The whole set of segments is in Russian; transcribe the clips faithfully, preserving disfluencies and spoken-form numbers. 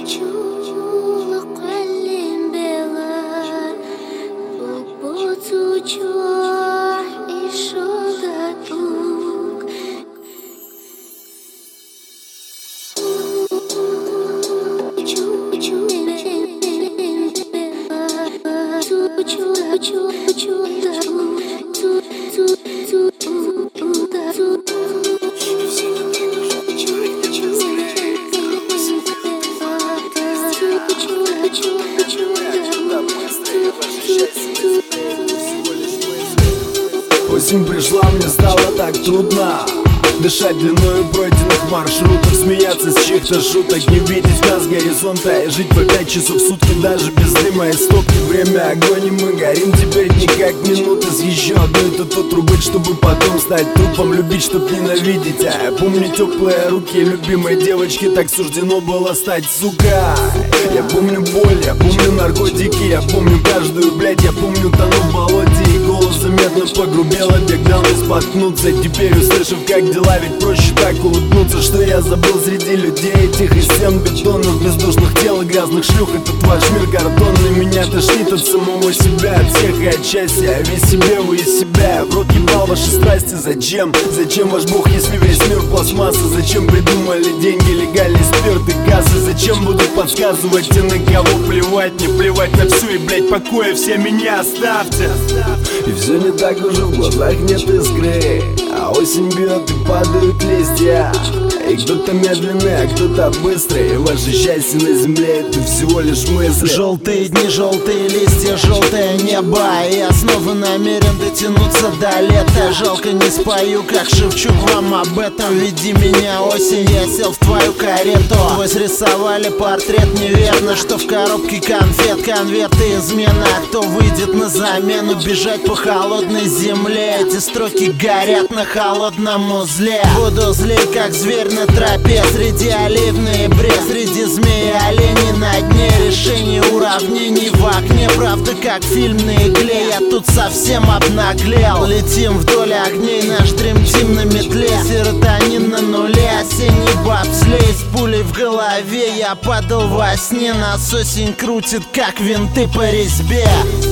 Осень пришла, мне стало так трудно дышать длиною пройденных маршрутов, смеяться с чьих-то шуток, не видеть нас горизонта и жить по пять часов в сутки даже без дыма и стопки. Время огонь, и мы горим теперь не как минуты с еще одной то трубы, чтобы потом стать трупом, любить, чтоб ненавидеть. А я помню теплые руки любимой девочки, так суждено было стать, сука. Я помню боль, я помню наркотики, я помню каждую, блядь, я помню тону в болоте, и голос заметно погрубел, обегал не споткнуться. Теперь услышав, как дела, ведь проще так улыбнуться, что я забыл среди людей этих и стен бетонных, бездушных тел и грязных шлюх. Этот ваш мир картонный, меня тошнит от самого себя, от всех и от счастья. Весь себе, вы из себя, в рот ебал ваши страсти. Зачем? Зачем ваш бог, если весь мир пластмасса? Зачем придумали деньги, легальный спирт и газы? Зачем будут подсказывать те, на кого плевать? Не плевать на всю, и, блять, покоя все меня оставьте. И все не так уже, в глазах нет искры, а осень бьет и падают листья. И кто-то медленный, а кто-то быстрый, и ваше счастье на земле — это всего лишь мысли. Желтые дни, желтые листья, желтое небо, и я снова намерен дотянуться до лета. Жалко, не спою, как Шевчук вам об этом. Веди меня, осень, я сел в твою карету. Вы срисовали портрет, неверно, что в коробке конфет конверты измена. А кто выйдет на замену? Бежать по холодной земле, эти строки горят на холодном узле. Буду злей, как зверь на тропе, среди олив в ноябре, среди змей и оленей на дне. Решение уравнений в окне, правда как фильм на игле. Я тут совсем обнаглел. Летим вдоль огней, наш дримтим на метле. Серотонин на нуле, осенний бобслей с пулей в голове. Я падал во сне, нас осень крутит, как винты по резьбе.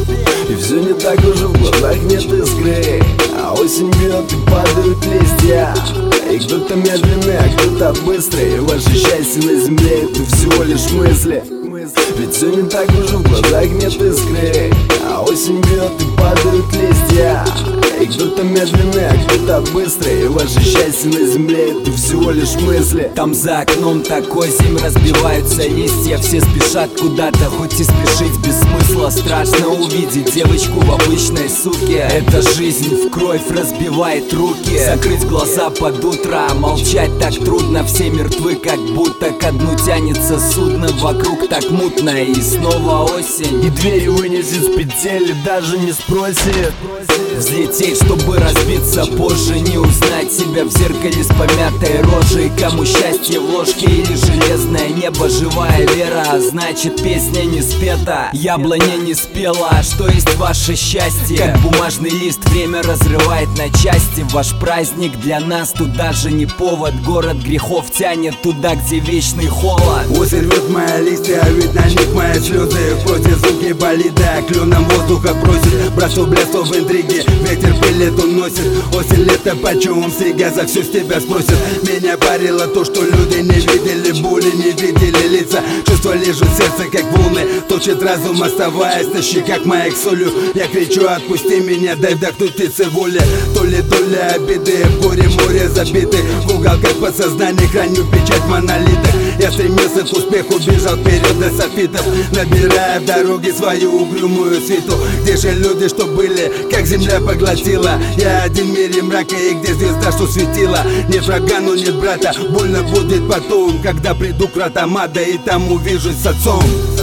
И все не так уже, в глазах нет искры, а осень бьет и падают листья. И кто-то медленный, а кто-то быстрый, и ваше счастье на земле — это всего лишь мысли. Ведь все не так уже, в глазах нет искры, а осень бьет и падают листья. И кто-то медленный, а кто-то быстрый, и ваше счастье на земле — это всего лишь мысли. Там за окном такой зим, разбиваются листья, все спешат куда-то, хоть и спешить без смысла. Страшно увидеть девочку в обычной суке. Эта жизнь в кровь разбивает руки. Закрыть глаза под утро, молчать так трудно. Все мертвы, как будто ко дну тянется судно. Вокруг так мутно, и снова осень. И двери вынесет с петель, и даже не спросит. Взлететь, чтобы разбиться позже, не узнать себя в зеркале с помятой рожей. Кому счастье в ложке или железное небо, живая вера, а значит песня не спета. Яблоня не спела, а что есть ваше счастье? Как бумажный лист время разрывает на части. Ваш праздник для нас тут даже не повод. Город грехов тянет туда, где вечный холод. Осень рвет мои листья, ведь на них мои слезы. Против звуки болида, клюном воздуха просит. Бросу блесну в интриге, ветер пилет уносит. Осень, лето, почем снега, за все с тебя спросят. Меня парило то, что люди не видели боли, не видели лица. Чувства лежат в сердце, как волны, точит разум, оставаясь на щеках моих солью. Я кричу: отпусти меня, дай вдохнуть птицы воли. То ли доля обиды, в горе море забиты. В уголках подсознания храню печать монолита. Я стремился к успеху, бежал вперед до софитов, набирая в дороге свою угрюмую свиту. Где же люди, что были, как земля поглотила? Я один в мире мрака, и где звезда, что светила? Нет врага, но нет брата, больно будет потом, когда приду к вратам ада и там увижусь с отцом.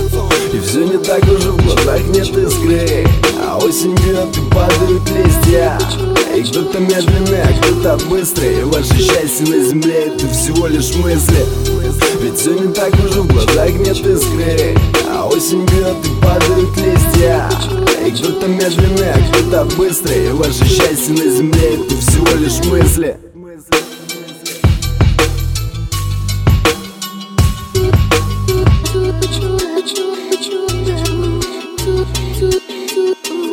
И все не так уже, в глазах нет искры, а осень бьет и падают листья. И кто-то медленный, а кто-то быстрый, и ваше счастье на земле — это всего лишь мысли. Ведь все не так уже, в глазах нет искры, а осень бьет и падают листья. И кто-то медленный, а кто-то быстрый, и ваше счастье на земле — это всего лишь мысли. Ooh.